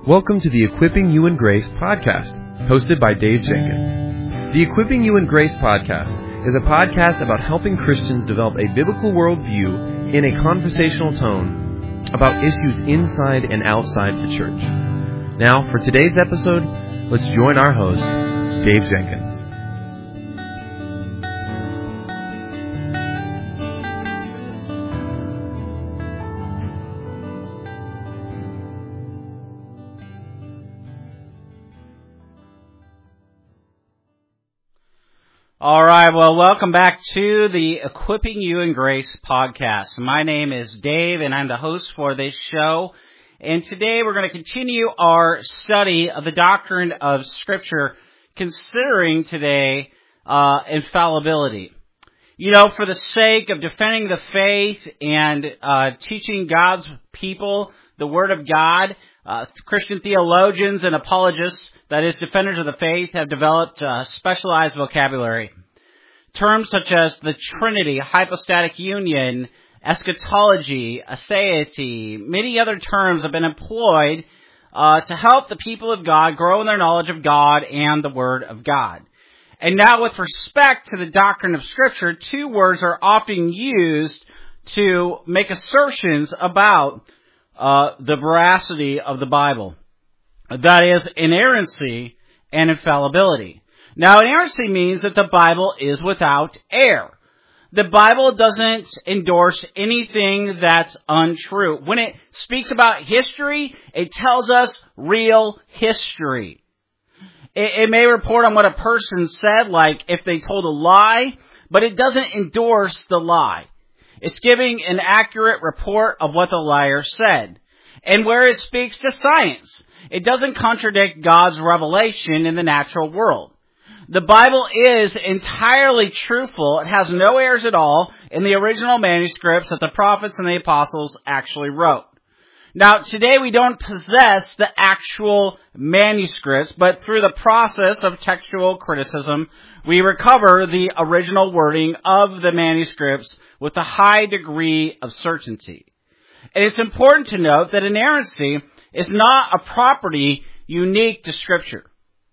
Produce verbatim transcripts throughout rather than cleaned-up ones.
Welcome to the Equipping You in Grace podcast, hosted by Dave Jenkins. The Equipping You in Grace podcast is a podcast about helping Christians develop a biblical worldview in a conversational tone about issues inside and outside the church. Now, for today's episode, let's join our host, Dave Jenkins. All right, well, welcome back to the Equipping You in Grace podcast. My name is Dave, and I'm the host for this show. And today we're going to continue our study of the doctrine of Scripture, considering today uh, infallibility. You know, for the sake of defending the faith and uh, teaching God's people the Word of God, uh, Christian theologians and apologists, that is, defenders of the faith, have developed a specialized vocabulary. Terms such as the Trinity, hypostatic union, eschatology, aseity, many other terms have been employed uh, to help the people of God grow in their knowledge of God and the Word of God. And now, with respect to the doctrine of Scripture, two words are often used to make assertions about uh, the veracity of the Bible. That is, inerrancy and infallibility. Now, inerrancy means that the Bible is without error. The Bible doesn't endorse anything that's untrue. When it speaks about history, it tells us real history. It, it may report on what a person said, like if they told a lie, but it doesn't endorse the lie. It's giving an accurate report of what the liar said. And where it speaks to science, it doesn't contradict God's revelation in the natural world. The Bible is entirely truthful. It has no errors at all in the original manuscripts that the prophets and the apostles actually wrote. Now, today we don't possess the actual manuscripts, but through the process of textual criticism, we recover the original wording of the manuscripts with a high degree of certainty. And it's important to note that inerrancy is not a property unique to Scripture.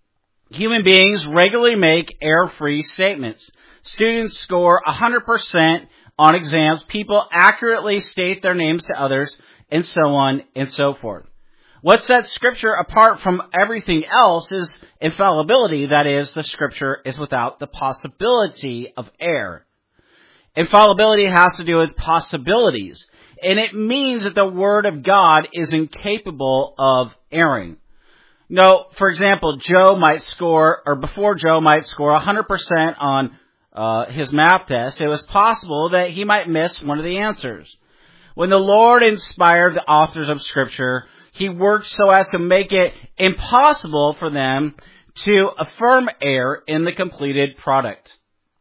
Human beings regularly make error-free statements. Students score one hundred percent on exams. People accurately state their names to others, and so on and so forth. What sets Scripture apart from everything else is infallibility. That is, the Scripture is without the possibility of error. Infallibility has to do with possibilities. And it means that the Word of God is incapable of erring. No, for example, Joe might score, or before Joe might score one hundred percent on uh, his math test, it was possible that he might miss one of the answers. When the Lord inspired the authors of Scripture, He worked so as to make it impossible for them to affirm error in the completed product.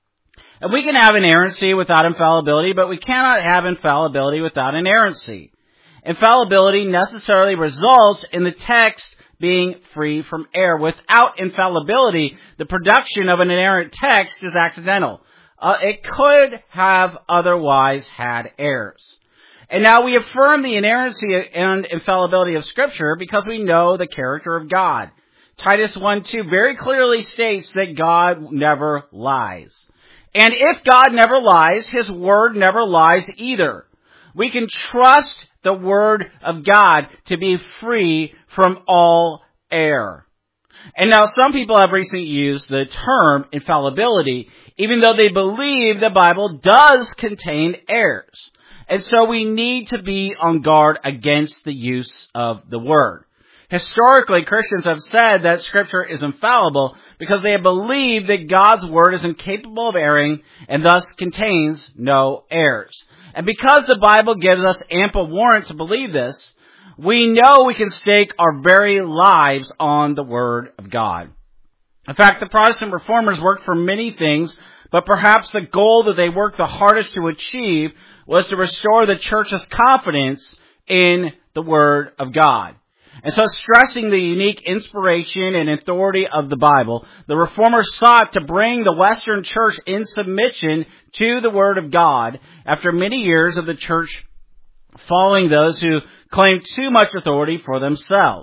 And we can have inerrancy without infallibility, but we cannot have infallibility without inerrancy. Infallibility necessarily results in the text being free from error. Without infallibility, the production of an inerrant text is accidental. Uh, it could have otherwise had errors. And now we affirm the inerrancy and infallibility of Scripture because we know the character of God. Titus one two very clearly states that God never lies. And if God never lies, His Word never lies either. We can trust the Word of God to be free from all error. And now some people have recently used the term infallibility, even though they believe the Bible does contain errors. And so we need to be on guard against the use of the word. Historically, Christians have said that Scripture is infallible because they have believed that God's Word is incapable of erring and thus contains no errors. And because the Bible gives us ample warrant to believe this, we know we can stake our very lives on the Word of God. In fact, the Protestant Reformers worked for many things, but perhaps the goal that they worked the hardest to achieve was to restore the church's confidence in the Word of God. And so, stressing the unique inspiration and authority of the Bible, the Reformers sought to bring the Western Church in submission to the Word of God after many years of the Church following those who claimed too much authority for themselves.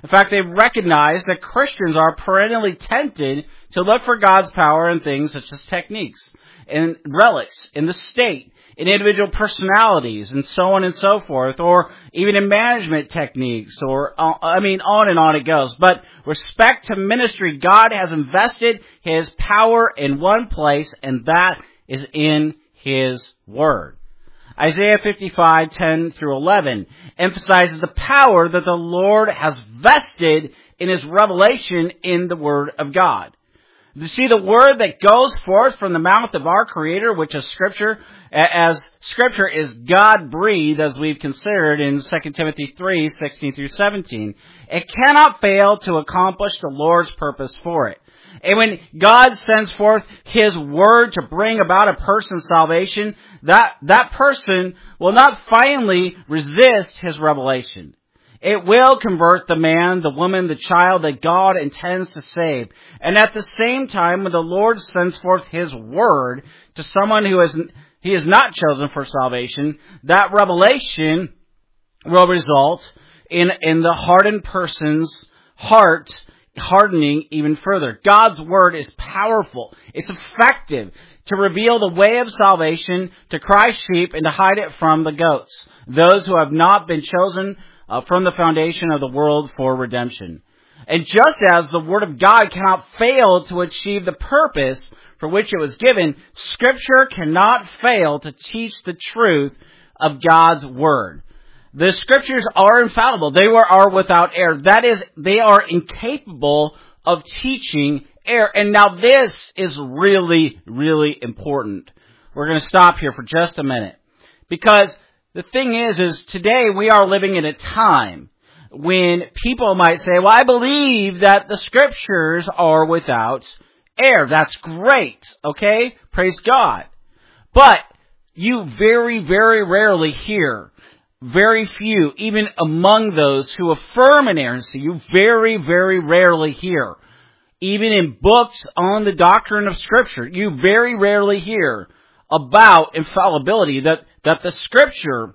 In fact, they recognize that Christians are perennially tempted to look for God's power in things such as techniques, in relics, in the state, in individual personalities, and so on and so forth, or even in management techniques, or, uh, I mean, on and on it goes. But respect to ministry, God has invested His power in one place, and that is in His Word. Isaiah fifty-five, ten through eleven emphasizes the power that the Lord has vested in His revelation in the Word of God. You see, the Word that goes forth from the mouth of our Creator, which is Scripture, as Scripture is God-breathed, as we've considered in Second Timothy three, sixteen through seventeen, it cannot fail to accomplish the Lord's purpose for it. And when God sends forth His Word to bring about a person's salvation, that, that person will not finally resist His revelation. It will convert the man, the woman, the child that God intends to save. And at the same time, when the Lord sends forth His Word to someone who is, He is not chosen for salvation, that revelation will result in, in the hardened person's heart hardening even further. God's Word is powerful. It's effective to reveal the way of salvation to Christ's sheep and to hide it from the goats, those who have not been chosen uh, from the foundation of the world for redemption. And just as the Word of God cannot fail to achieve the purpose for which it was given, Scripture cannot fail to teach the truth of God's Word. The Scriptures are infallible. They are without error. That is, they are incapable of teaching error. And now this is really, really important. We're going to stop here for just a minute. Because the thing is, is today we are living in a time when people might say, well, I believe that the Scriptures are without error. That's great. Okay? Praise God. But you very, very rarely hear very few, even among those who affirm inerrancy, you very, very rarely hear. Even in books on the doctrine of Scripture, you very rarely hear about infallibility, that, that the Scripture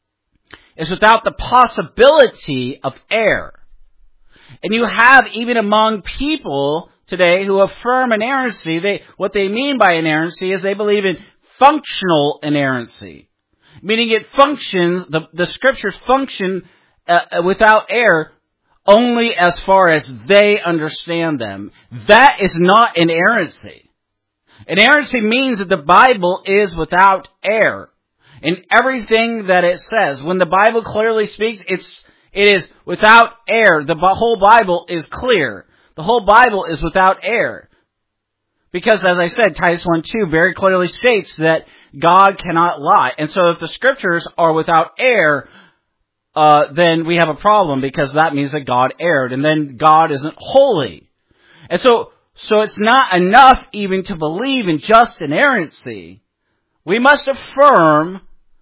is without the possibility of error. And you have, even among people today who affirm inerrancy, they, what they mean by inerrancy is they believe in functional inerrancy. Meaning it functions, the, the Scriptures function uh, without error only as far as they understand them. That is not inerrancy. Inerrancy means that the Bible is without error in everything that it says. When the Bible clearly speaks, it's, it is without error. The whole Bible is clear. The whole Bible is without error. Because, as I said, Titus one two very clearly states that God cannot lie. And so if the Scriptures are without error, uh, then we have a problem, because that means that God erred, and then God isn't holy. And so, so it's not enough even to believe in just inerrancy. We must affirm,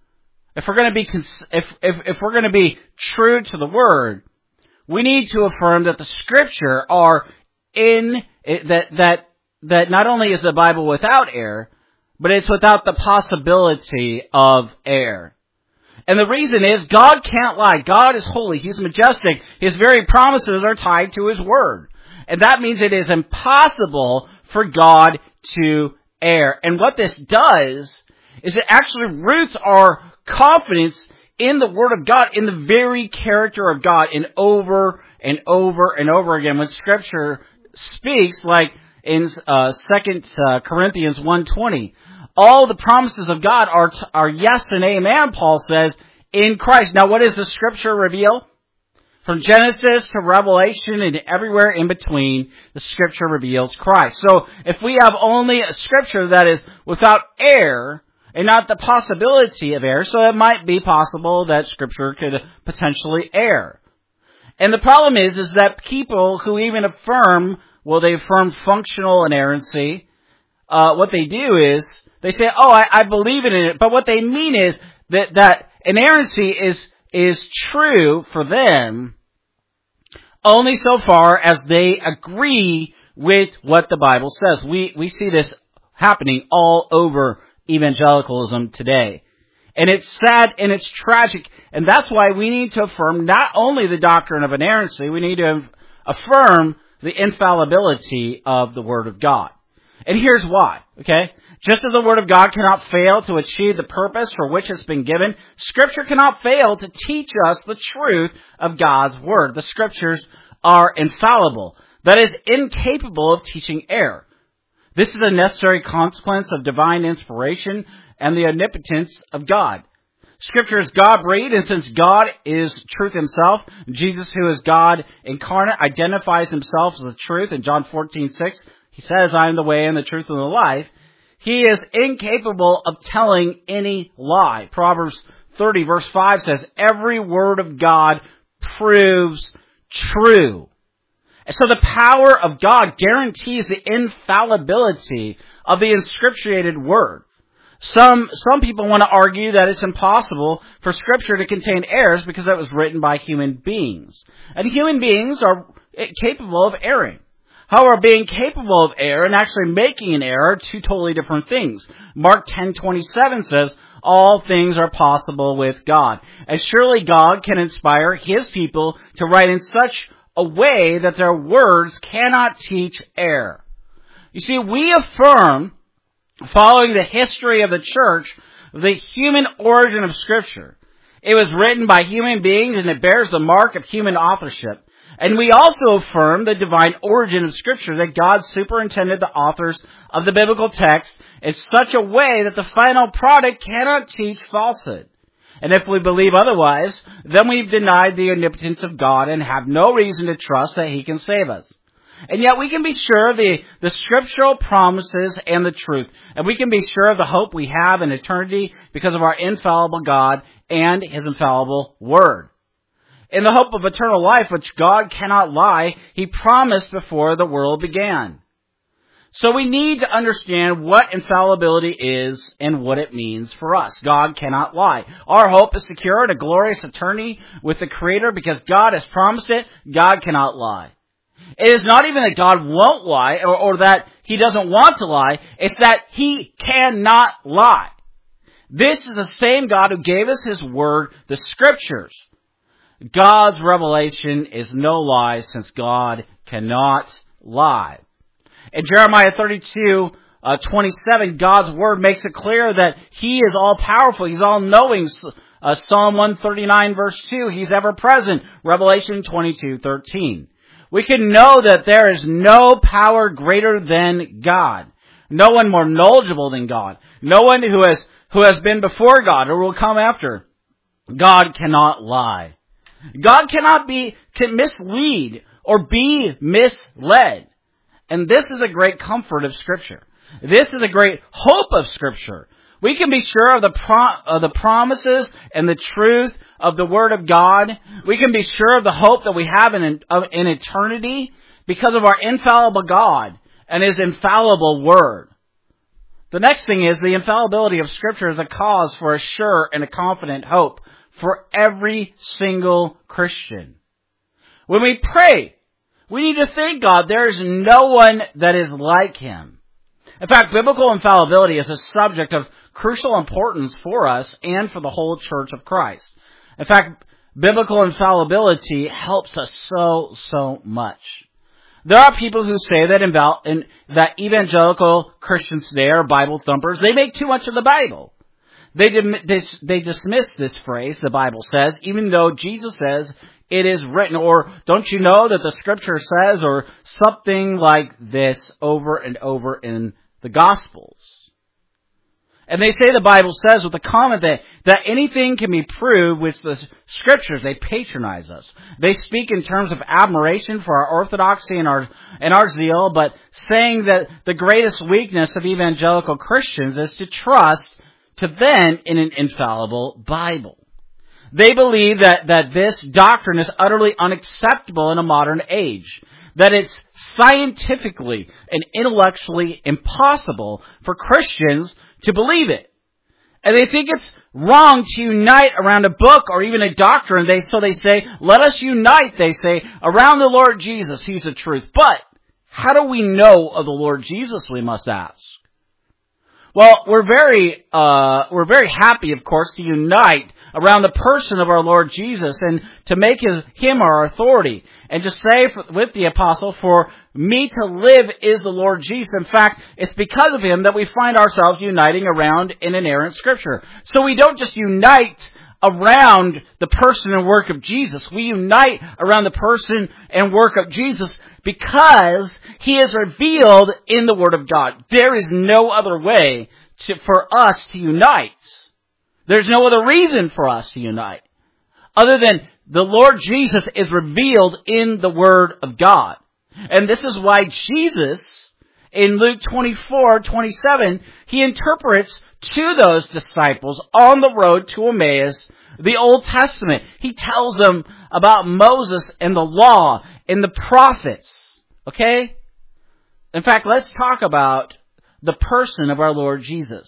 if we're going to be, if, if, if we're going to be true to the Word, we need to affirm that the Scripture are in, that, that, that not only is the Bible without error, but it's without the possibility of error. And the reason is, God can't lie. God is holy. He's majestic. His very promises are tied to His Word. And that means it is impossible for God to err. And what this does is it actually roots our confidence in the Word of God, in the very character of God, and over and over and over again. When Scripture speaks, like in uh, Second uh, Corinthians one twenty, all the promises of God are t- are yes and amen, Paul says, in Christ. Now, what does the Scripture reveal? From Genesis to Revelation and everywhere in between, the Scripture reveals Christ. So, if we have only a Scripture that is without error, and not the possibility of error, so it might be possible that Scripture could potentially err. And the problem is, is that people who even affirm, well, they affirm functional inerrancy, uh, what they do is, they say, oh, I, I believe in it, but what they mean is that, that inerrancy is, is true for them only so far as they agree with what the Bible says. We, we see this happening all over evangelicalism today. And it's sad and it's tragic. And that's why we need to affirm not only the doctrine of inerrancy, we need to affirm the infallibility of the Word of God. And here's why, okay? Just as the Word of God cannot fail to achieve the purpose for which it's been given, Scripture cannot fail to teach us the truth of God's Word. The Scriptures are infallible, that is, incapable of teaching error. This is a necessary consequence of divine inspiration and the omnipotence of God. Scripture is God-breathed, and since God is truth himself, Jesus, who is God incarnate, identifies himself as the truth. In John fourteen six, he says, I am the way and the truth and the life. He is incapable of telling any lie. Proverbs thirty verse five says, every word of God proves true. So the power of God guarantees the infallibility of the inscripturated Word. Some some people want to argue that it's impossible for Scripture to contain errors because it was written by human beings. And human beings are capable of erring. However, being capable of error and actually making an error are two totally different things. Mark ten twenty-seven says, all things are possible with God. And surely God can inspire His people to write in such a way that their words cannot teach error. You see, we affirm, following the history of the church, the human origin of Scripture. It was written by human beings and it bears the mark of human authorship. And we also affirm the divine origin of Scripture, that God superintended the authors of the biblical text in such a way that the final product cannot teach falsehood. And if we believe otherwise, then we've denied the omnipotence of God and have no reason to trust that He can save us. And yet we can be sure of the, the scriptural promises and the truth. And we can be sure of the hope we have in eternity because of our infallible God and His infallible Word. In the hope of eternal life, which God cannot lie, He promised before the world began. So we need to understand what infallibility is and what it means for us. God cannot lie. Our hope is secure in a glorious eternity with the Creator because God has promised it. God cannot lie. It is not even that God won't lie or, or that He doesn't want to lie. It's that He cannot lie. This is the same God who gave us His Word, the Scriptures. God's revelation is no lie since God cannot lie. In Jeremiah thirty-two, uh, twenty-seven, God's Word makes it clear that He is all-powerful. He's all-knowing. Uh, Psalm one thirty-nine, verse two, He's ever-present. Revelation twenty-two thirteen. We can know that there is no power greater than God. No one more knowledgeable than God. No one who has, who has been before God or will come after. God cannot lie. God cannot be, can mislead or be misled. And this is a great comfort of Scripture. This is a great hope of Scripture. We can be sure of the pro- of the promises and the truth of the Word of God. We can be sure of the hope that we have in, in eternity because of our infallible God and His infallible Word. The next thing is the infallibility of Scripture is a cause for a sure and a confident hope for every single Christian. When we pray, we need to thank God there is no one that is like Him. In fact, biblical infallibility is a subject of crucial importance for us and for the whole Church of Christ. In fact, biblical infallibility helps us so, so much. There are people who say that, inval- in, that evangelical Christians today are Bible thumpers. They make too much of the Bible. They, dim- they, they dismiss this phrase, the Bible says, even though Jesus says it is written, or don't you know that the Scripture says, or something like this over and over in the Gospels. And they say the Bible says with the comment that, that anything can be proved with the Scriptures. They patronize us. They speak in terms of admiration for our orthodoxy and our, and our zeal, but saying that the greatest weakness of evangelical Christians is to trust to them in an infallible Bible. They believe that, that this doctrine is utterly unacceptable in a modern age. That it's scientifically and intellectually impossible for Christians to believe it. And they think it's wrong to unite around a book or even a doctrine. They, so they say, let us unite, they say, around the Lord Jesus. He's the truth. But how do we know of the Lord Jesus, we must ask? Well, we're very, uh, we're very happy, of course, to unite around the person of our Lord Jesus and to make his, him our authority. And to say for, with the apostle, for me to live is the Lord Jesus. In fact, it's because of him that we find ourselves uniting around in inerrant Scripture. So we don't just unite around the person and work of Jesus. We unite around the person and work of Jesus because he is revealed in the Word of God. There is no other way to, for us to unite. There's no other reason for us to unite other than the Lord Jesus is revealed in the Word of God. And this is why Jesus, in Luke twenty-four twenty-seven, he interprets to those disciples on the road to Emmaus the Old Testament. He tells them about Moses and the law and the prophets. Okay? In fact, let's talk about the person of our Lord Jesus.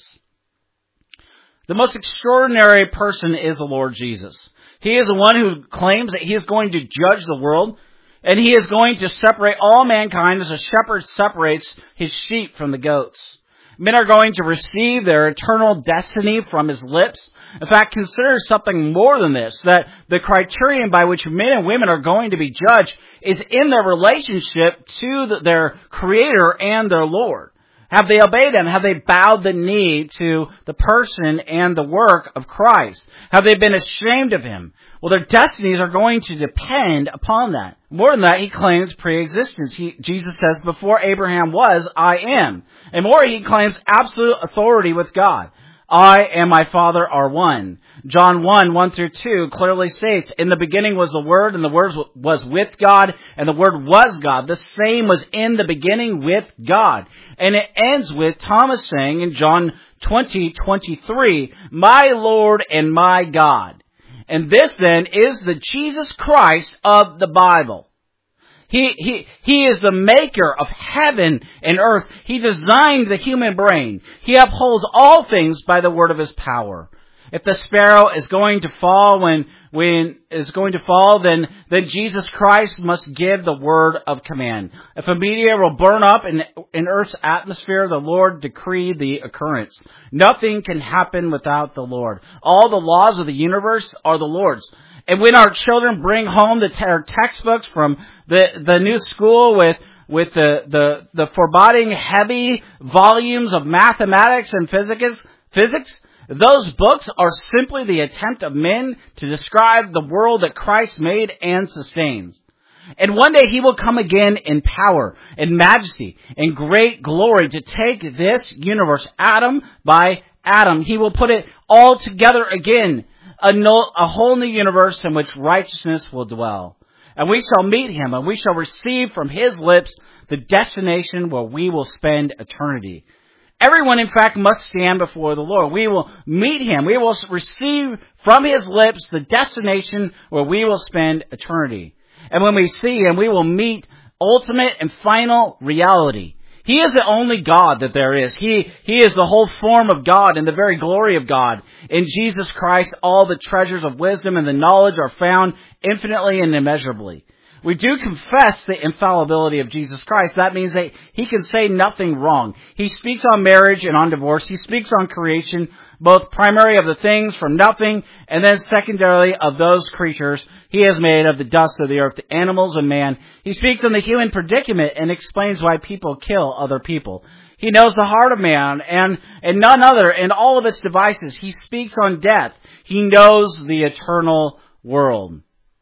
The most extraordinary person is the Lord Jesus. He is the one who claims that he is going to judge the world, and he is going to separate all mankind as a shepherd separates his sheep from the goats. Men are going to receive their eternal destiny from his lips. In fact, consider something more than this, that the criterion by which men and women are going to be judged is in their relationship to the, their Creator and their Lord. Have they obeyed him? Have they bowed the knee to the person and the work of Christ? Have they been ashamed of him? Well, their destinies are going to depend upon that. More than that, he claims pre-existence. He, Jesus says, before Abraham was, I am. And more, he claims absolute authority with God. I and my Father are one. John one, one through two clearly states, in the beginning was the Word, and the Word was with God, and the Word was God. The same was in the beginning with God. And it ends with Thomas saying in John twenty, twenty-three, my Lord and my God. And this then is the Jesus Christ of the Bible. He, he, he is the maker of heaven and earth. He designed the human brain. He upholds all things by the word of his power. If the sparrow is going to fall when, when is going to fall, then, then Jesus Christ must give the word of command. If a meteor will burn up in, in earth's atmosphere, the Lord decreed the occurrence. Nothing can happen without the Lord. All the laws of the universe are the Lord's. And when our children bring home the te- textbooks from the, the new school with, with the, the, the foreboding heavy volumes of mathematics and physics, physics, those books are simply the attempt of men to describe the world that Christ made and sustains. And one day he will come again in power, in majesty, in great glory to take this universe atom by atom. He will put it all together again. A, no, a whole new universe in which righteousness will dwell. And we shall meet him, and we shall receive from his lips the destination where we will spend eternity. Everyone, in fact, must stand before the Lord. We will meet him. We will receive from his lips the destination where we will spend eternity. And when we see him, we will meet ultimate and final reality. He is the only God that there is. He, he is the whole form of God and the very glory of God. In Jesus Christ, all the treasures of wisdom and the knowledge are found infinitely and immeasurably. We do confess the infallibility of Jesus Christ. That means that he can say nothing wrong. He speaks on marriage and on divorce. He speaks on creation, both primary of the things from nothing, and then secondarily of those creatures he has made of the dust of the earth, the animals and man. He speaks on the human predicament and explains why people kill other people. He knows the heart of man and, and none other and all of its devices. He speaks on death. He knows the eternal world.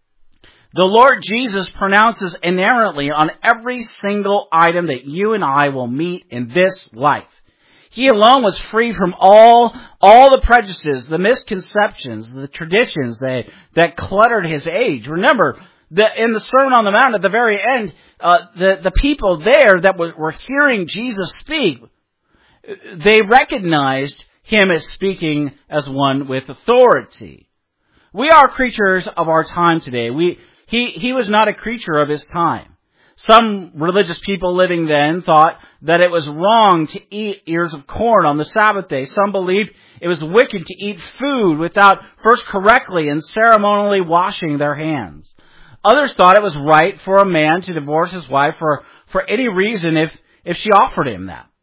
The Lord Jesus pronounces inerrantly on every single item that you and I will meet in this life. He alone was free from all, all the prejudices, the misconceptions, the traditions that, that cluttered his age. Remember, the, in the Sermon on the Mount at the very end, uh, the, the people there that were, were hearing Jesus speak, they recognized him as speaking as one with authority. We are creatures of our time today. We, He, he was not a creature of his time. Some religious people living then thought that it was wrong to eat ears of corn on the Sabbath day. Some believed it was wicked to eat food without first correctly and ceremonially washing their hands. Others thought it was right for a man to divorce his wife for, for any reason if, if she offered him that.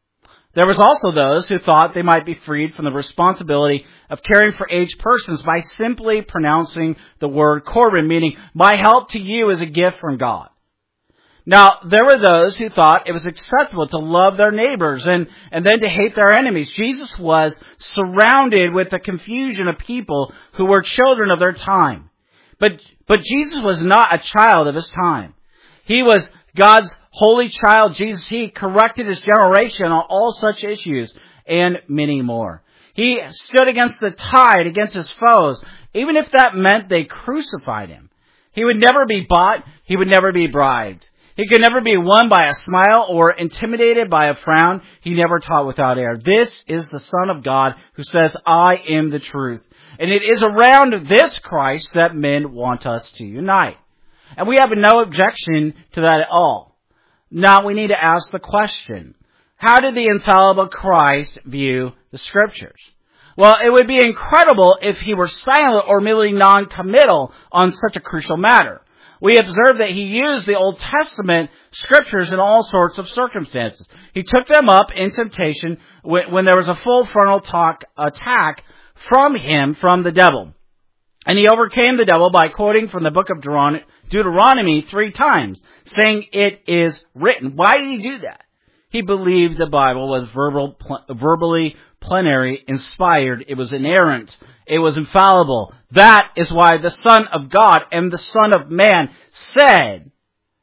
There was also those who thought they might be freed from the responsibility of caring for aged persons by simply pronouncing the word Corban, meaning, my help to you is a gift from God. Now, there were those who thought it was acceptable to love their neighbors and, and then to hate their enemies. Jesus was surrounded with the confusion of people who were children of their time. But, but Jesus was not a child of his time. He was God's holy child, Jesus. He corrected his generation on all such issues and many more. He stood against the tide, against his foes, even if that meant they crucified him. He would never be bought. He would never be bribed. He could never be won by a smile or intimidated by a frown. He never taught without error. This is the Son of God who says, I am the truth. And it is around this Christ that men want us to unite. And we have no objection to that at all. Now we need to ask the question, how did the infallible Christ view the Scriptures? Well, it would be incredible if he were silent or merely non-committal on such a crucial matter. We observe that he used the Old Testament Scriptures in all sorts of circumstances. He took them up in temptation when, when there was a full frontal talk, attack from him, from the devil. And he overcame the devil by quoting from the book of Deuteronomy three times, saying, it is written. Why did he do that? He believed the Bible was verbal, verbally plenary, inspired. It was inerrant. It was infallible. That is why the Son of God and the Son of Man said,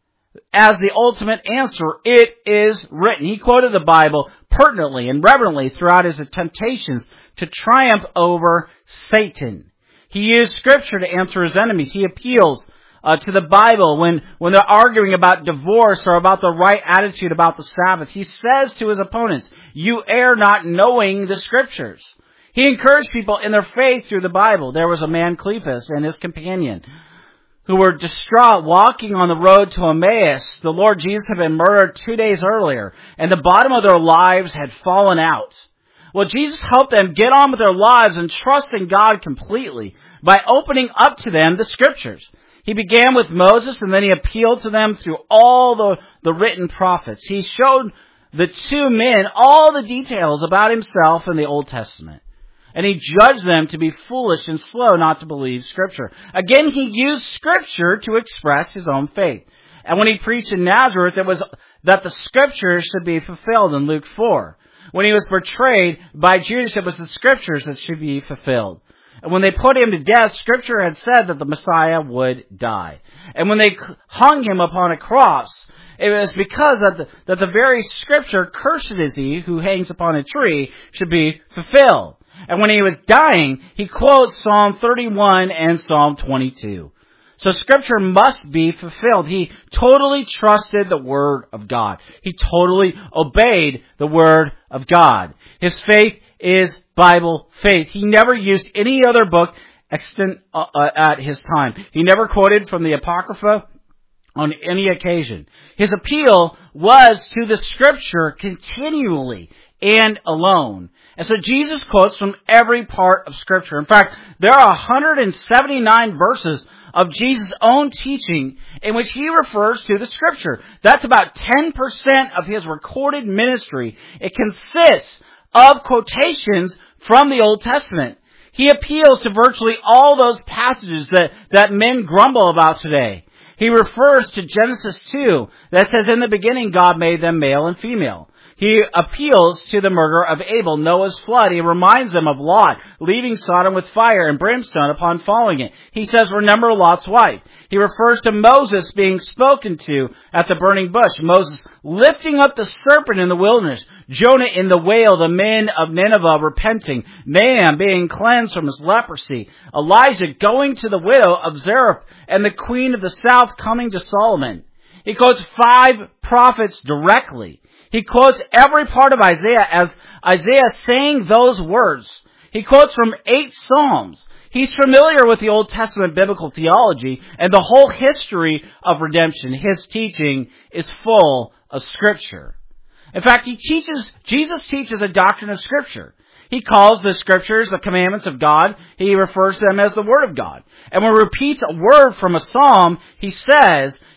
as the ultimate answer, it is written. He quoted the Bible pertinently and reverently throughout his temptations to triumph over Satan. He used Scripture to answer his enemies. He appeals uh, to the Bible when, when they're arguing about divorce or about the right attitude about the Sabbath. He says to his opponents, you err not knowing the Scriptures. He encouraged people in their faith through the Bible. There was a man, Cleophas, and his companion, who were distraught walking on the road to Emmaus. The Lord Jesus had been murdered two days earlier, and the bottom of their lives had fallen out. Well, Jesus helped them get on with their lives and trust in God completely by opening up to them the Scriptures. He began with Moses, and then he appealed to them through all the, the written prophets. He showed the two men all the details about himself in the Old Testament. And he judged them to be foolish and slow not to believe Scripture. Again, he used Scripture to express his own faith. And when he preached in Nazareth, it was that the Scriptures should be fulfilled in Luke four. When he was betrayed by Judas, it was the Scriptures that should be fulfilled. And when they put him to death, Scripture had said that the Messiah would die. And when they hung him upon a cross, it was because of the, that the very Scripture, cursed is he who hangs upon a tree, should be fulfilled. And when he was dying, he quotes Psalm thirty-one and Psalm twenty-two. So Scripture must be fulfilled. He totally trusted the Word of God. He totally obeyed the Word of God. His faith is Bible faith. He never used any other book extant uh, uh, at his time. He never quoted from the Apocrypha on any occasion. His appeal was to the Scripture continually and alone. And so Jesus quotes from every part of Scripture. In fact, there are one hundred seventy-nine verses of Jesus' own teaching in which he refers to the Scripture. That's about ten percent of his recorded ministry. It consists of quotations from the Old Testament. He appeals to virtually all those passages that, that men grumble about today. He refers to Genesis two that says, in the beginning God made them male and female. He appeals to the murder of Abel, Noah's flood. He reminds them of Lot, leaving Sodom with fire and brimstone upon falling it. He says, remember Lot's wife. He refers to Moses being spoken to at the burning bush, Moses lifting up the serpent in the wilderness, Jonah in the whale, the men of Nineveh repenting, Nahum being cleansed from his leprosy, Elijah going to the widow of Zarephath, and the queen of the south coming to Solomon. He quotes five prophets directly. He quotes every part of Isaiah as Isaiah saying those words. He quotes from eight Psalms. He's familiar with the Old Testament biblical theology and the whole history of redemption. His teaching is full of Scripture. In fact, he teaches, Jesus teaches a doctrine of Scripture. He calls the Scriptures the commandments of God. He refers to them as the Word of God. And when he repeats a word from a psalm, he says,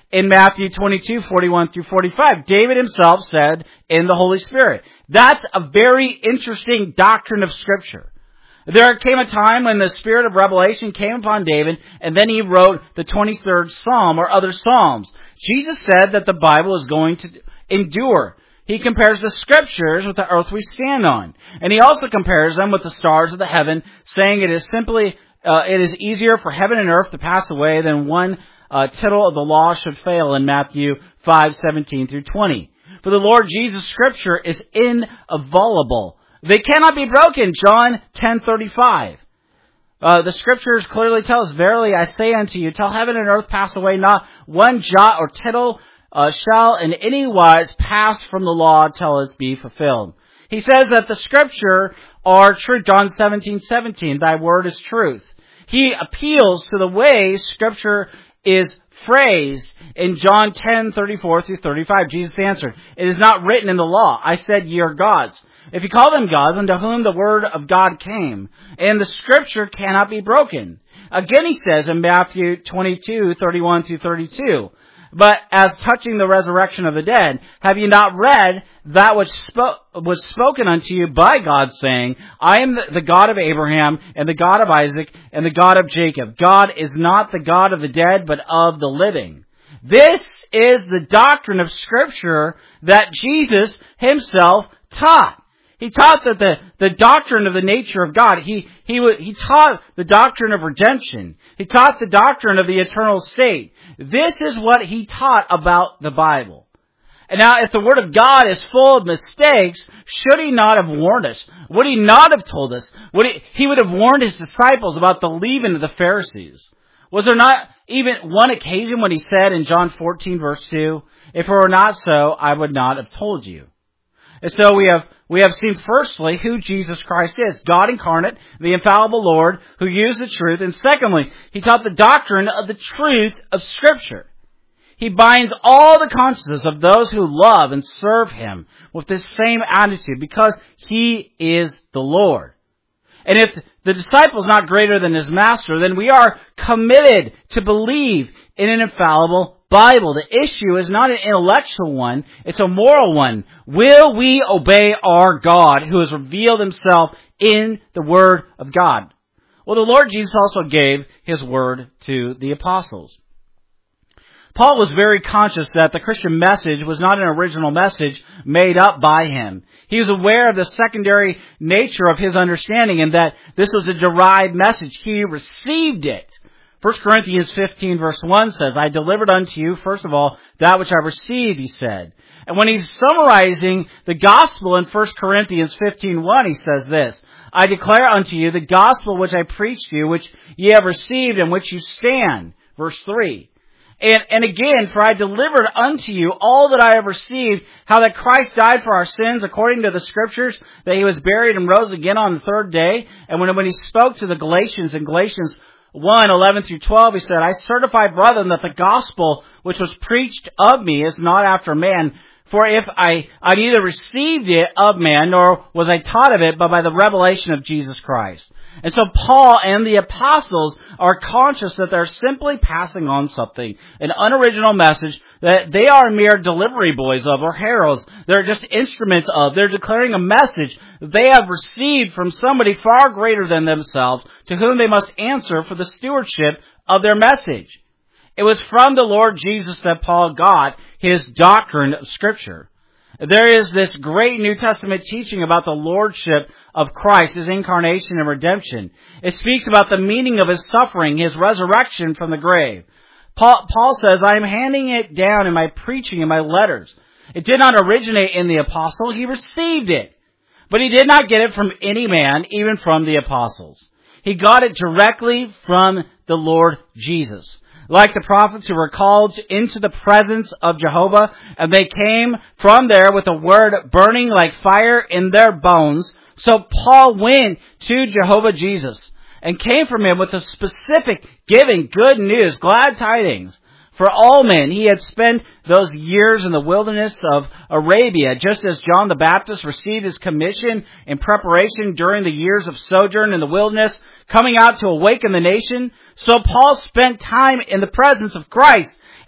in Matthew twenty-two, forty-one through forty-five. David himself said in the Holy Spirit. That's a very interesting doctrine of Scripture. There came a time when the Spirit of revelation came upon David, and then he wrote the twenty-third Psalm or other Psalms. Jesus said that the Bible is going to endure. He compares the Scriptures with the earth we stand on. And he also compares them with the stars of the heaven, saying it is simply, uh, it is easier for heaven and earth to pass away than one uh, tittle of the law should fail in Matthew five, seventeen through twenty. For the Lord Jesus' Scripture is inviolable. They cannot be broken, John ten, thirty-five. Uh, the Scriptures clearly tell us, verily I say unto you, till heaven and earth pass away, not one jot or tittle Uh, shall in any wise pass from the law till it be fulfilled. He says that the Scripture are truth. John seventeen, seventeen, thy word is truth. He appeals to the way Scripture is phrased in John ten, thirty-four through thirty-five. Jesus answered, it is not written in the law, I said ye are gods. If you call them gods, unto whom the word of God came, and the Scripture cannot be broken. Again he says in Matthew twenty-two, thirty-one through thirty-two, but as touching the resurrection of the dead, have you not read that which spo- was spoken unto you by God, saying, I am the God of Abraham, and the God of Isaac, and the God of Jacob. God is not the God of the dead, but of the living. This is the doctrine of Scripture that Jesus himself taught. He taught that the, the doctrine of the nature of God. He, he, he taught the doctrine of redemption. He taught the doctrine of the eternal state. This is what he taught about the Bible. And now, if the Word of God is full of mistakes, should he not have warned us? Would he not have told us? Would he, he would have warned his disciples about the leaven of the Pharisees. Was there not even one occasion when he said in John fourteen, verse two, if it were not so, I would not have told you. And so we have we have seen firstly who Jesus Christ is, God incarnate, the infallible Lord who used the truth. And secondly, he taught the doctrine of the truth of Scripture. He binds all the consciences of those who love and serve him with this same attitude because he is the Lord. And if the disciple is not greater than his master, then we are committed to believe in an infallible Bible. The issue is not an intellectual one, it's a moral one. Will we obey our God who has revealed himself in the Word of God? Well, the Lord Jesus also gave his word to the apostles. Paul was very conscious that the Christian message was not an original message made up by him. He was aware of the secondary nature of his understanding and that this was a derived message. He received it. First Corinthians fifteen verse one says, I delivered unto you, first of all, that which I received, he said. And when he's summarizing the gospel in First Corinthians fifteen one, he says this, I declare unto you the gospel which I preached to you, which ye have received, and which you stand. Verse three. And, and again, for I delivered unto you all that I have received, how that Christ died for our sins according to the Scriptures, that he was buried and rose again on the third day. And when, when he spoke to the Galatians in Galatians one, eleven through twelve, he said, I certify, brethren, that the gospel which was preached of me is not after man. For if I, I neither received it of man, nor was I taught of it, but by the revelation of Jesus Christ. And so Paul and the apostles are conscious that they're simply passing on something, an unoriginal message that they are mere delivery boys of or heralds. They're just instruments of. They're declaring a message that they have received from somebody far greater than themselves, to whom they must answer for the stewardship of their message. It was from the Lord Jesus that Paul got his doctrine of Scripture. There is this great New Testament teaching about the lordship of Christ, his incarnation and redemption. It speaks about the meaning of his suffering, his resurrection from the grave. Paul, Paul says, I am handing it down in my preaching, in my letters. It did not originate in the apostle. He received it. But he did not get it from any man, even from the apostles. He got it directly from the Lord Jesus. Like the prophets who were called into the presence of Jehovah, and they came from there with a word burning like fire in their bones, so Paul went to Jehovah Jesus and came from him with a specific giving good news, glad tidings for all men. He had spent those years in the wilderness of Arabia, just as John the Baptist received his commission in preparation during the years of sojourn in the wilderness, coming out to awaken the nation. So Paul spent time in the presence of Christ,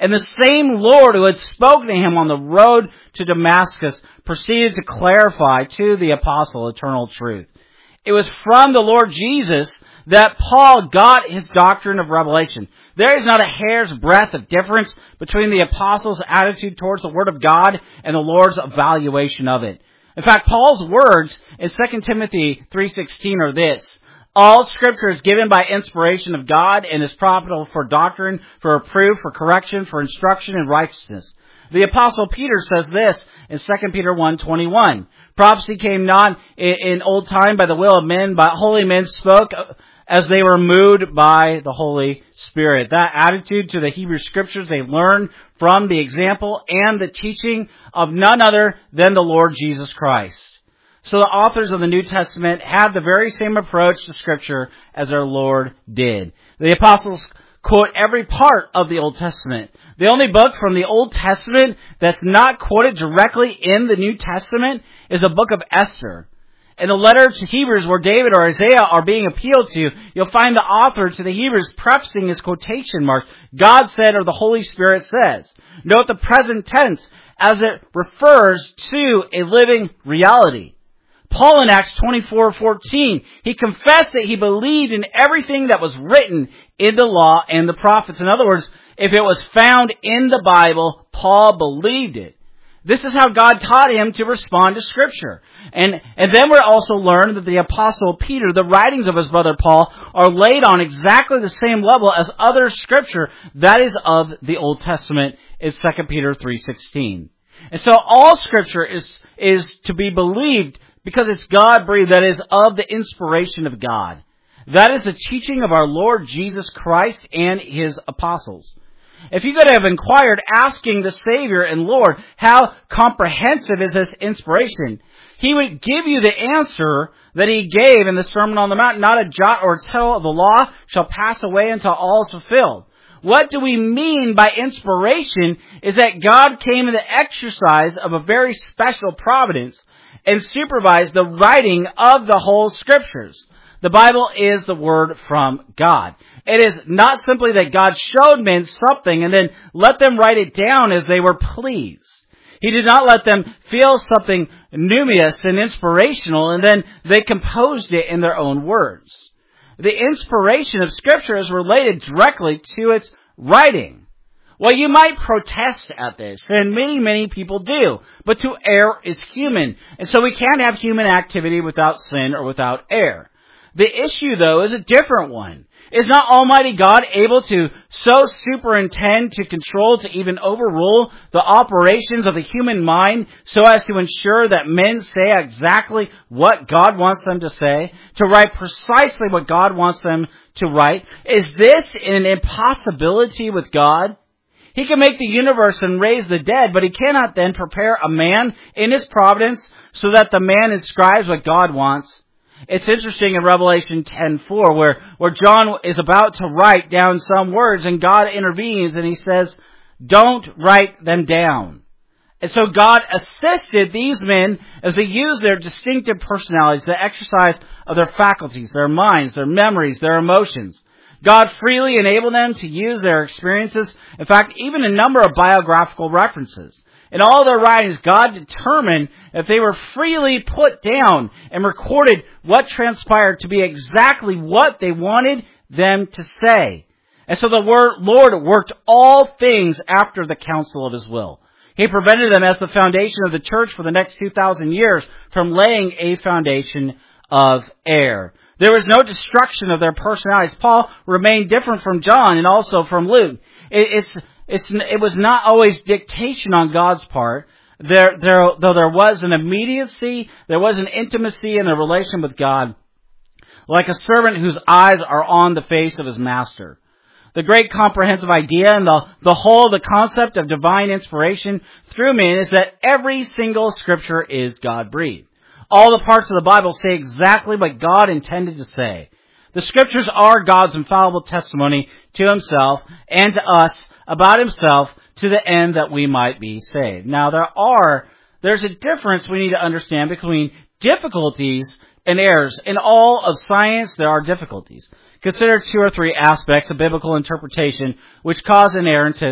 And the same Lord who had spoken to him on the road to Damascus proceeded to clarify to the apostle eternal truth. It was from the Lord Jesus that Paul got his doctrine of revelation. There is not a hair's breadth of difference between the apostle's attitude towards the Word of God and the Lord's evaluation of it. In fact, Paul's words in Second Timothy three sixteen are this: all Scripture is given by inspiration of God and is profitable for doctrine, for reproof, for correction, for instruction in righteousness. The Apostle Peter says this in Second Peter one twenty-one. Prophecy came not in old time by the will of men, but holy men spoke as they were moved by the Holy Spirit. That attitude to the Hebrew Scriptures they learned from the example and the teaching of none other than the Lord Jesus Christ. So the authors of the New Testament had the very same approach to Scripture as our Lord did. The apostles quote every part of the Old Testament. The only book from the Old Testament that's not quoted directly in the New Testament is the book of Esther. In the letter to Hebrews, where David or Isaiah are being appealed to, you'll find the author to the Hebrews prefacing his quotation marks, God said or the Holy Spirit says. Note the present tense as it refers to a living reality. Paul in Acts twenty-four fourteen, he confessed that he believed in everything that was written in the law and the prophets. In other words, if it was found in the Bible, Paul believed it. This is how God taught him to respond to Scripture. And, and then we also learn that the Apostle Peter, the writings of his brother Paul, are laid on exactly the same level as other Scripture that is of the Old Testament in Second Peter three sixteen. And so all Scripture is, is to be believed because it's God-breathed, that is, of the inspiration of God. That is the teaching of our Lord Jesus Christ and His apostles. If you could have inquired, asking the Savior and Lord, how comprehensive is this inspiration, He would give you the answer that He gave in the Sermon on the Mount. Not a jot or tittle of the law shall pass away until all is fulfilled. What do we mean by inspiration is that God came in the exercise of a very special providence and supervised the writing of the whole Scriptures. The Bible is the Word from God. It is not simply that God showed men something and then let them write it down as they were pleased. He did not let them feel something numinous and inspirational and then they composed it in their own words. The inspiration of Scripture is related directly to its writing. Well, you might protest at this, and many, many people do. But to err is human, and so we can't have human activity without sin or without error. The issue, though, is a different one. Is not Almighty God able to so superintend, to control, to even overrule the operations of the human mind so as to ensure that men say exactly what God wants them to say, to write precisely what God wants them to write? Is this an impossibility with God? He can make the universe and raise the dead, but He cannot then prepare a man in His providence so that the man inscribes what God wants. It's interesting in Revelation ten four where, where John is about to write down some words and God intervenes and He says, don't write them down. And so God assisted these men as they used their distinctive personalities, the exercise of their faculties, their minds, their memories, their emotions. God freely enabled them to use their experiences. In fact, even a number of biographical references. In all their writings, God determined if they were freely put down and recorded what transpired to be exactly what they wanted them to say. And so the word Lord worked all things after the counsel of His will. He prevented them as the foundation of the church for the next two thousand years from laying a foundation of error. There was no destruction of their personalities. Paul remained different from John and also from Luke. It, it's, it's, it was not always dictation on God's part. There, there, though there was an immediacy, there was an intimacy in the relation with God, like a servant whose eyes are on the face of his master. The great comprehensive idea and the, the whole, the concept of divine inspiration through men is that every single Scripture is God-breathed. All the parts of the Bible say exactly what God intended to say. The Scriptures are God's infallible testimony to Himself and to us about Himself to the end that we might be saved. Now, there are, there's a difference we need to understand between difficulties and errors. In all of science, there are difficulties. Consider two or three aspects of biblical interpretation which cause inerrantists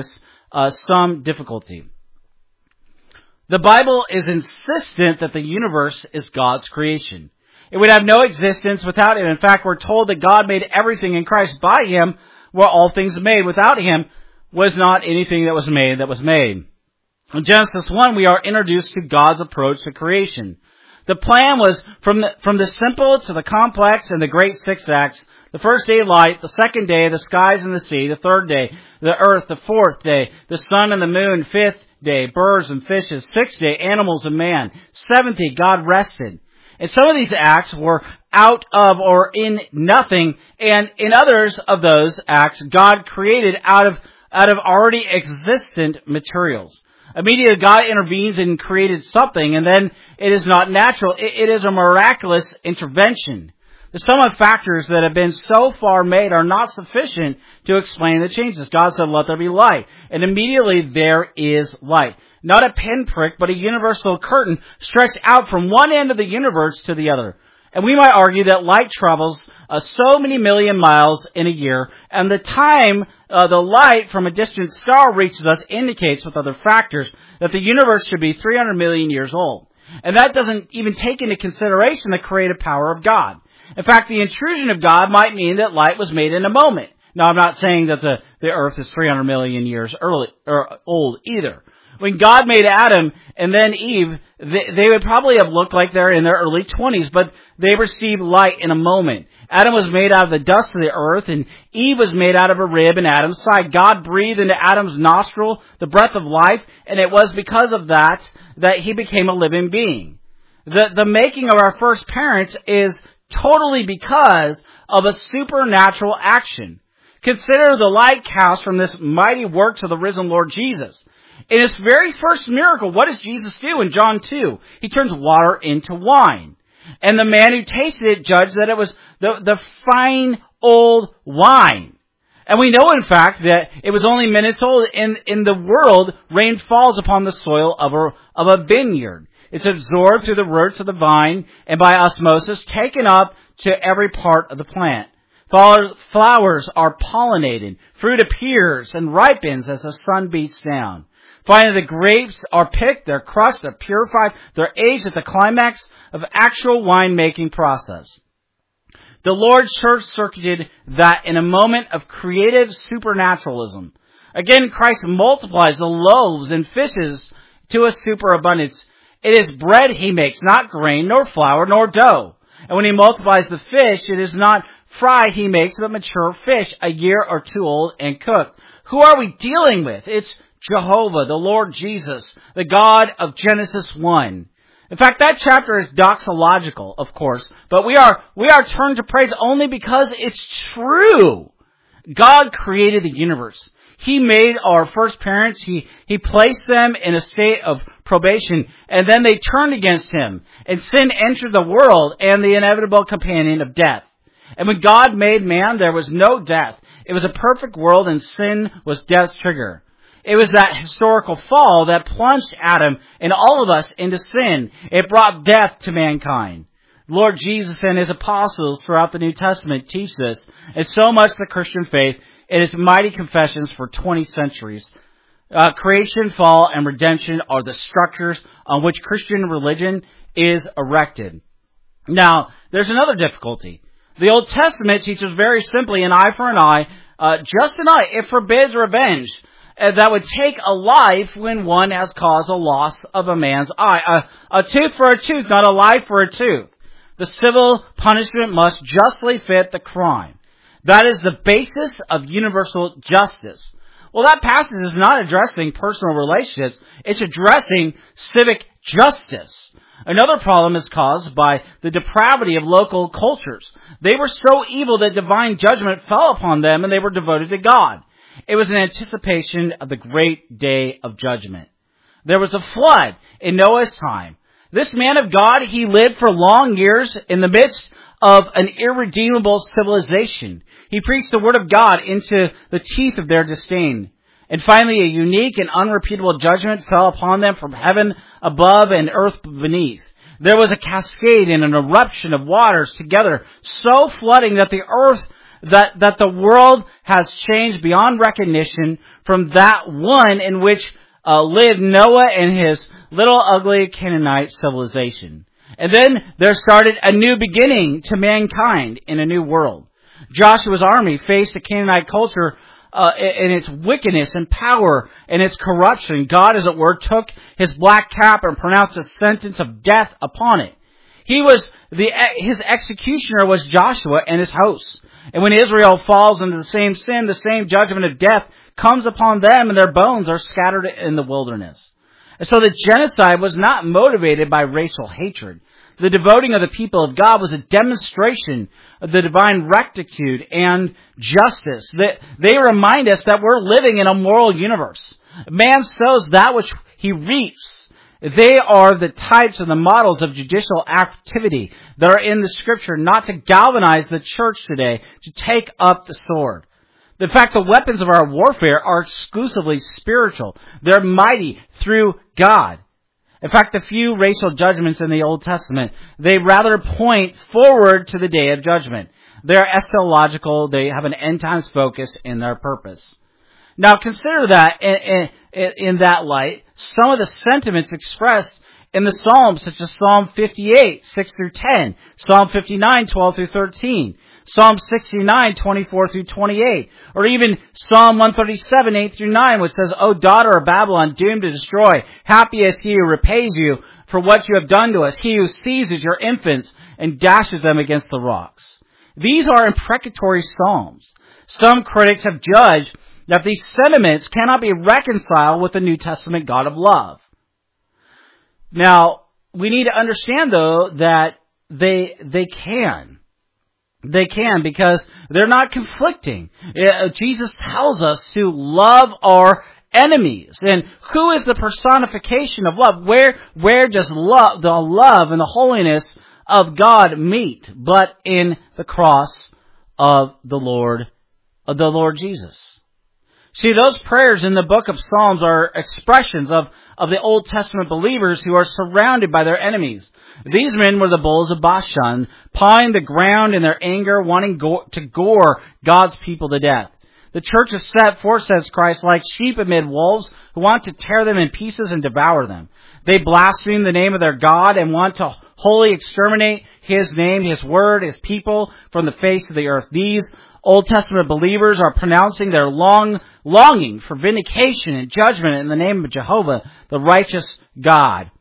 uh, some difficulty. The Bible is insistent that the universe is God's creation. It would have no existence without Him. In fact, we're told that God made everything in Christ. By Him were all things made. Without Him was not anything that was made that was made. In Genesis one, we are introduced to God's approach to creation. The plan was from the, from the simple to the complex and the great six acts. The first day, light. The second day, the skies and the sea. The third day, the earth. The fourth day, the sun and the moon. Fifth day, birds and fishes. Sixth day, animals and man. Seventh day, God rested. And some of these acts were out of or in nothing. And in others of those acts, God created out of, out of already existent materials. Immediately, God intervenes and created something, and then it is not natural. It, it is a miraculous intervention. The sum of factors that have been so far made are not sufficient to explain the changes. God said, let there be light. And immediately there is light. Not a pinprick, but a universal curtain stretched out from one end of the universe to the other. And we might argue that light travels uh, so many million miles in a year, and the time uh, the light from a distant star reaches us indicates, with other factors, that the universe should be three hundred million years old. And that doesn't even take into consideration the creative power of God. In fact, the intrusion of God might mean that light was made in a moment. Now, I'm not saying that the, the earth is three hundred million years early, or old either. When God made Adam and then Eve, they, they would probably have looked like they're in their early twenties, but they received light in a moment. Adam was made out of the dust of the earth, and Eve was made out of a rib in Adam's side. God breathed into Adam's nostril the breath of life, and it was because of that that he became a living being. The, the making of our first parents is totally because of a supernatural action. Consider the light cast from this mighty works of the risen Lord Jesus. In his very first miracle, what does Jesus do in John two? He turns water into wine. And the man who tasted it judged that it was the, the fine old wine. And we know, in fact, that it was only minutes old. In, in the world, rain falls upon the soil of a, of a vineyard. It's absorbed through the roots of the vine and by osmosis taken up to every part of the plant. Flowers are pollinated. Fruit appears and ripens as the sun beats down. Finally, the grapes are picked, they're crushed, they're purified, they're aged at the climax of actual winemaking process. The Lord short-circuited that in a moment of creative supernaturalism. Again, Christ multiplies the loaves and fishes to a superabundance. It is bread he makes, not grain, nor flour, nor dough. And when he multiplies the fish, it is not fry he makes, but mature fish, a year or two old and cooked. Who are we dealing with? It's Jehovah, the Lord Jesus, the God of Genesis one. In fact, that chapter is doxological, of course, but we are we are turned to praise only because it's true. God created the universe. He made our first parents. He, he placed them in a state of probation, and then they turned against Him, and sin entered the world and the inevitable companion of death. And when God made man, there was no death. It was a perfect world, and sin was death's trigger. It was that historical fall that plunged Adam and all of us into sin. It brought death to mankind. Lord Jesus and His apostles throughout the New Testament teach this, and so much the Christian faith in its mighty confessions for twenty centuries. Uh, creation, fall, and redemption are the structures on which Christian religion is erected. Now, there's another difficulty. The Old Testament teaches very simply an eye for an eye, uh, just an eye. It forbids revenge. That would take a life when one has caused a loss of a man's eye. A, a tooth for a tooth, not a life for a tooth. The civil punishment must justly fit the crime. That is the basis of universal justice. Well, that passage is not addressing personal relationships. It's addressing civic justice. Another problem is caused by the depravity of local cultures. They were so evil that divine judgment fell upon them and they were devoted to God. It was an anticipation of the great day of judgment. There was a flood in Noah's time. This man of God, he lived for long years in the midst of an irredeemable civilization. He preached the word of God into the teeth of their disdain. And finally, a unique and unrepeatable judgment fell upon them from heaven above and earth beneath. There was a cascade and an eruption of waters together, so flooding that the earth that, that the world has changed beyond recognition from that one in which uh, lived Noah and his little ugly Canaanite civilization. And then there started a new beginning to mankind in a new world. Joshua's army faced the Canaanite culture uh, in its wickedness and power and its corruption. God, as it were, took his black cap and pronounced a sentence of death upon it. He was the his executioner was Joshua and his hosts. And when Israel falls into the same sin, the same judgment of death comes upon them, and their bones are scattered in the wilderness. And so the genocide was not motivated by racial hatred. The devoting of the people of God was a demonstration of the divine rectitude and justice. They, they remind us that we're living in a moral universe. Man sows that which he reaps. They are the types and the models of judicial activity that are in the Scripture, not to galvanize the church today to take up the sword. In fact, the weapons of our warfare are exclusively spiritual. They're mighty through God. In fact, the few racial judgments in the Old Testament, they rather point forward to the day of judgment. They're eschatological. They have an end times focus in their purpose. Now, consider that in, in, in that light, some of the sentiments expressed in the Psalms, such as Psalm fifty-eight, six through ten, Psalm fifty-nine, twelve through thirteen, Psalm sixty-nine, twenty-four through twenty-eight, or even Psalm one thirty-seven, eight through nine, which says, O daughter of Babylon, doomed to destroy, happy is he who repays you for what you have done to us, he who seizes your infants and dashes them against the rocks. These are imprecatory psalms. Some critics have judged that these sentiments cannot be reconciled with the New Testament God of love. Now, we need to understand, though, that they they can. They can, because they're not conflicting. Jesus tells us to love our enemies. And who is the personification of love? Where where does love, the love and the holiness of God meet? But in the cross of the Lord, of the Lord Jesus. See, those prayers in the book of Psalms are expressions of, of the Old Testament believers who are surrounded by their enemies. These men were the bulls of Bashan, pawing the ground in their anger, wanting go- to gore God's people to death. The church is set forth, says Christ, like sheep amid wolves who want to tear them in pieces and devour them. They blaspheme the name of their God and want to wholly exterminate His name, His word, His people from the face of the earth. These Old Testament believers are pronouncing their long longing for vindication and judgment in the name of Jehovah, the righteous God.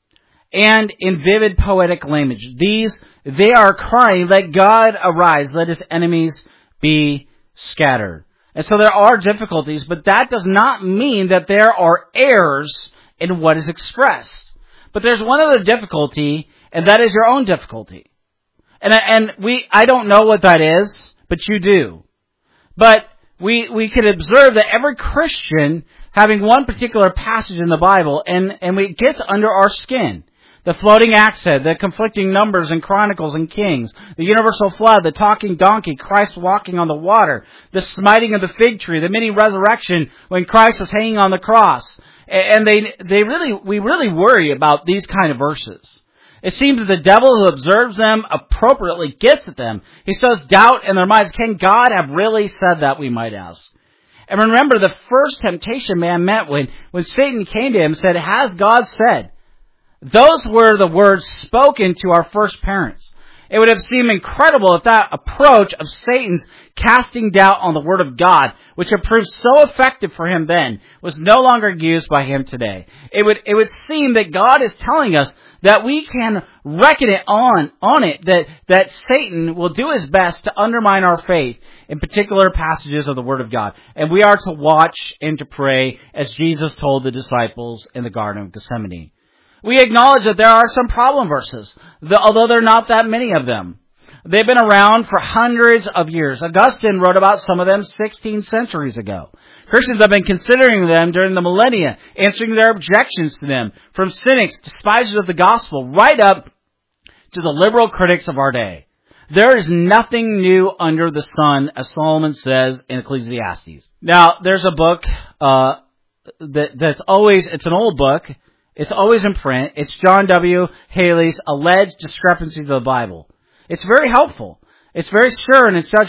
And in vivid poetic language, these, they are crying, let God arise, let His enemies be scattered. And so there are difficulties, but that does not mean that there are errors in what is expressed. But there's one other difficulty, and that is your own difficulty. And, and we, I don't know what that is, but you do. But we we could observe that every Christian having one particular passage in the Bible, and, and it gets under our skin. The floating axe head, the conflicting Numbers and Chronicles and Kings, the universal flood, the talking donkey, Christ walking on the water, the smiting of the fig tree, the mini resurrection when Christ was hanging on the cross. And they they really we really worry about these kind of verses. It seems that the devil who observes them appropriately gets at them. He sows doubt in their minds. Can God have really said that, we might ask? And remember, the first temptation man met when, when Satan came to him and said, has God said? Those were the words spoken to our first parents. It would have seemed incredible if that approach of Satan's casting doubt on the Word of God, which had proved so effective for him then, was no longer used by him today. It would, it would seem that God is telling us that we can reckon it on, on it, that, that Satan will do his best to undermine our faith in particular passages of the Word of God. And we are to watch and to pray as Jesus told the disciples in the Garden of Gethsemane. We acknowledge that there are some problem verses, although there are not that many of them. They've been around for hundreds of years. Augustine wrote about some of them sixteen centuries ago. Christians have been considering them during the millennia, answering their objections to them, from cynics, despisers of the gospel, right up to the liberal critics of our day. There is nothing new under the sun, as Solomon says in Ecclesiastes. Now, there's a book uh, that, that's always, it's an old book. It's always in print. It's John W. Haley's Alleged Discrepancies of the Bible. It's very helpful. It's very sure in its judgment.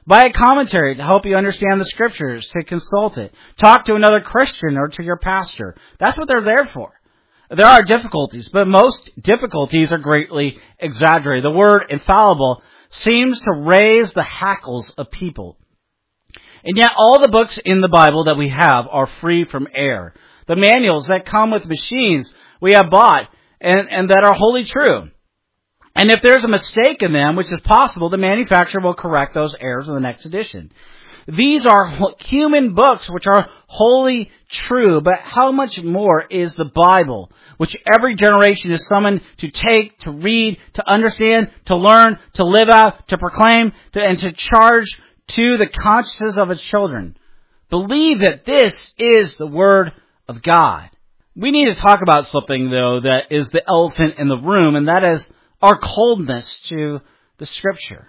Buy a commentary to help you understand the Scriptures, to consult it. Talk to another Christian or to your pastor. That's what they're there for. There are difficulties, but most difficulties are greatly exaggerated. The word infallible seems to raise the hackles of people. And yet all the books in the Bible that we have are free from error. The manuals that come with machines we have bought and, and that are wholly true. And if there's a mistake in them, which is possible, the manufacturer will correct those errors in the next edition. These are human books which are wholly true, but how much more is the Bible, which every generation is summoned to take, to read, to understand, to learn, to live out, to proclaim, to, and to charge to the consciences of its children. Believe that this is the Word of God. We need to talk about something, though, that is the elephant in the room, and that is our coldness to the Scripture.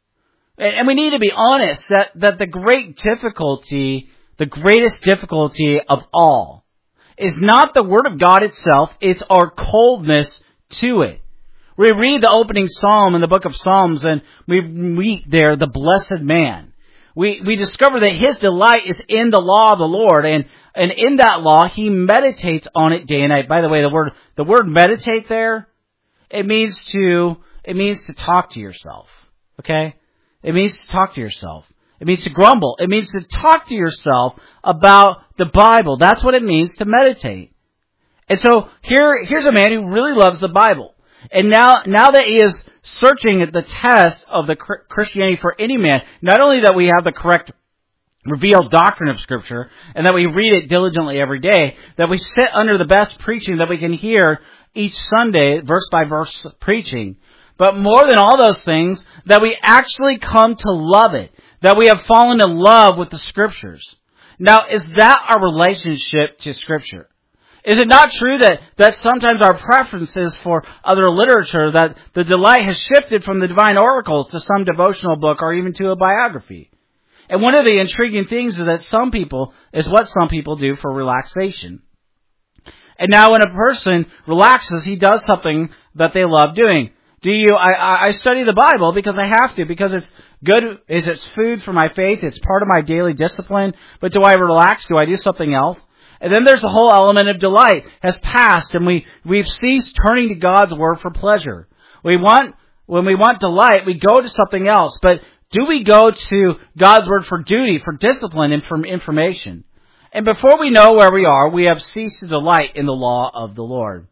And we need to be honest that, that the great difficulty, the greatest difficulty of all, is not the Word of God itself, it's our coldness to it. We read the opening psalm in the book of Psalms, and we meet there the blessed man. We we discover that his delight is in the law of the Lord, and, and in that law he meditates on it day and night. By the way, the word the word meditate there, it means to it means to talk to yourself. Okay? It means to talk to yourself. It means to grumble. It means to talk to yourself about the Bible. That's what it means to meditate. And so here, here's a man who really loves the Bible. And now, now that he is searching at the test of the Christianity for any man, not only that we have the correct revealed doctrine of Scripture, and that we read it diligently every day, that we sit under the best preaching that we can hear each Sunday, verse by verse preaching, but more than all those things, that we actually come to love it. That we have fallen in love with the Scriptures. Now, is that our relationship to Scripture? Is it not true that, that sometimes our preferences for other literature, that the delight has shifted from the divine oracles to some devotional book or even to a biography? And one of the intriguing things is that some people, is what some people do for relaxation. And now when a person relaxes, he does something that they love doing. Do you, I, I study the Bible because I have to, because it's good, is it's food for my faith, it's part of my daily discipline, but do I relax? Do I do something else? And then there's the whole element of delight has passed, and we, we've ceased turning to God's Word for pleasure. We want, when we want delight, we go to something else, but do we go to God's Word for duty, for discipline, and for information? And before we know where we are, we have ceased to delight in the law of the Lord.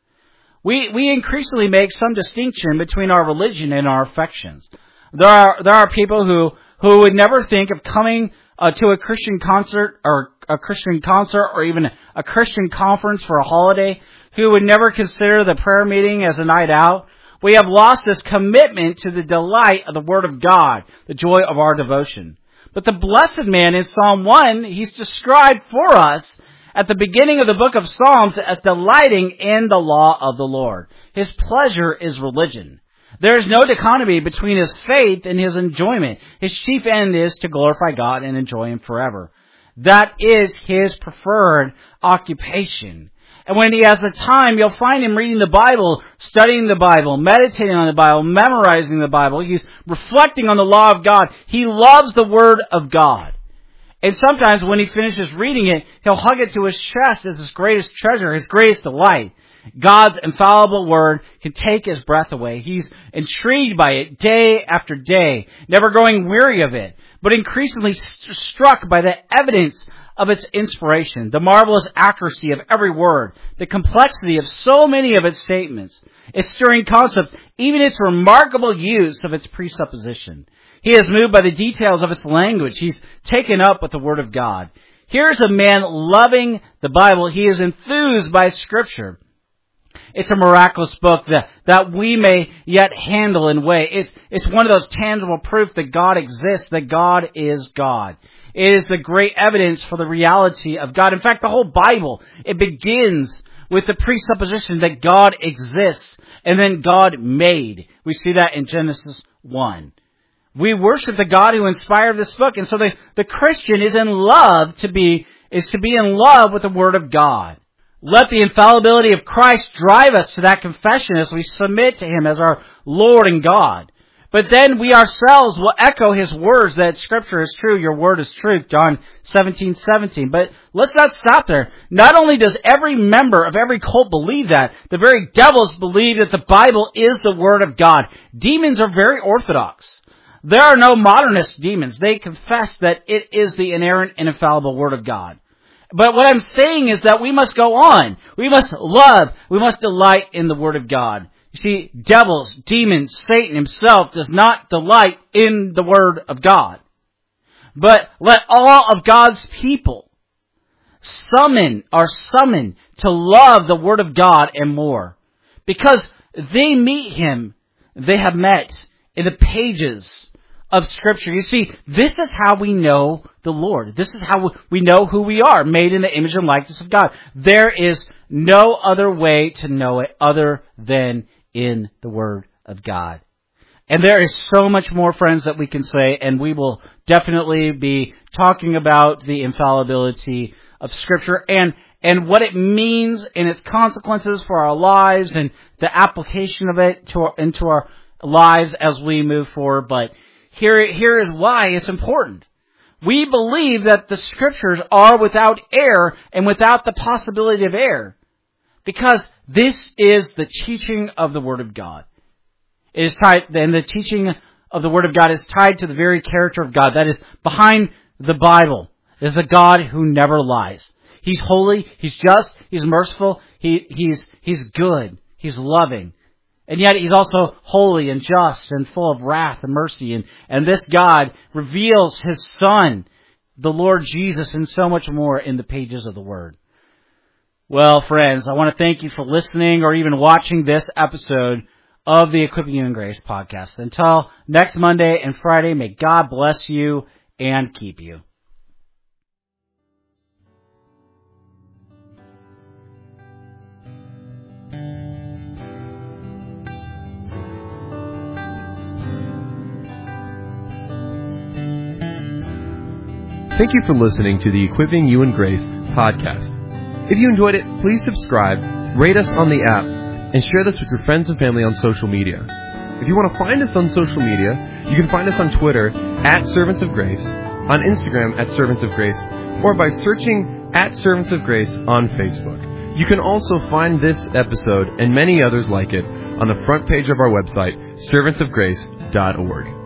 We we increasingly make some distinction between our religion and our affections. There are there are people who, who would never think of coming uh, to a Christian concert or a Christian concert or even a Christian conference for a holiday, who would never consider the prayer meeting as a night out. We have lost this commitment to the delight of the Word of God, the joy of our devotion. But the blessed man in Psalm one, he's described for us at the beginning of the book of Psalms as delighting in the law of the Lord. His pleasure is religion. There is no dichotomy between his faith and his enjoyment. His chief end is to glorify God and enjoy Him forever. That is his preferred occupation. And when he has the time, you'll find him reading the Bible, studying the Bible, meditating on the Bible, memorizing the Bible. He's reflecting on the law of God. He loves the Word of God. And sometimes when he finishes reading it, he'll hug it to his chest as his greatest treasure, his greatest delight. God's infallible Word can take his breath away. He's intrigued by it day after day, never growing weary of it, but increasingly st- struck by the evidence of its inspiration, the marvelous accuracy of every word, the complexity of so many of its statements, its stirring concepts, even its remarkable use of its presupposition. He is moved by the details of its language. He's taken up with the Word of God. Here's a man loving the Bible. He is enthused by Scripture. It's a miraculous book that, that we may yet handle and weigh. It's, it's one of those tangible proof that God exists, that God is God. It is the great evidence for the reality of God. In fact, the whole Bible, it begins with the presupposition that God exists and then God made. We see that in Genesis one. We worship the God who inspired this book. And so the, the Christian is in love to be, is to be in love with the Word of God. Let the infallibility of Christ drive us to that confession as we submit to Him as our Lord and God. But then we ourselves will echo His words that Scripture is true, your word is truth, John seventeen seventeen. But let's not stop there. Not only does every member of every cult believe that, the very devils believe that the Bible is the Word of God. Demons are very orthodox. There are no modernist demons. They confess that it is the inerrant and infallible Word of God. But what I'm saying is that we must go on. We must love. We must delight in the Word of God. You see, devils, demons, Satan himself does not delight in the Word of God. But let all of God's people summon, are summoned to love the Word of God and more. Because they meet Him, they have met in the pages of Scripture. You see, this is how we know the Lord. This is how we know who we are, made in the image and likeness of God. There is no other way to know it other than in the Word of God. And there is so much more, friends, that we can say, and we will definitely be talking about the infallibility of Scripture and, and what it means and its consequences for our lives and the application of it to our, into our lives as we move forward. But here, here is why it's important. We believe that the Scriptures are without error and without the possibility of error, because this is the teaching of the Word of God. It is tied, and the teaching of the Word of God is tied to the very character of God. That is behind the Bible is a God who never lies. He's holy, He's just, He's merciful, he, He's He's good, He's loving. And yet He's also holy and just and full of wrath and mercy. And, and this God reveals His Son, the Lord Jesus, and so much more in the pages of the Word. Well, friends, I want to thank you for listening or even watching this episode of the Equipping You in Grace podcast. Until next Monday and Friday, may God bless you and keep you. Thank you for listening to the Equipping You in Grace podcast. If you enjoyed it, please subscribe, rate us on the app, and share this with your friends and family on social media. If you want to find us on social media, you can find us on Twitter at Servants of Grace, on Instagram at Servants of Grace, or by searching at Servants of Grace on Facebook. You can also find this episode and many others like it on the front page of our website, servants of grace dot org.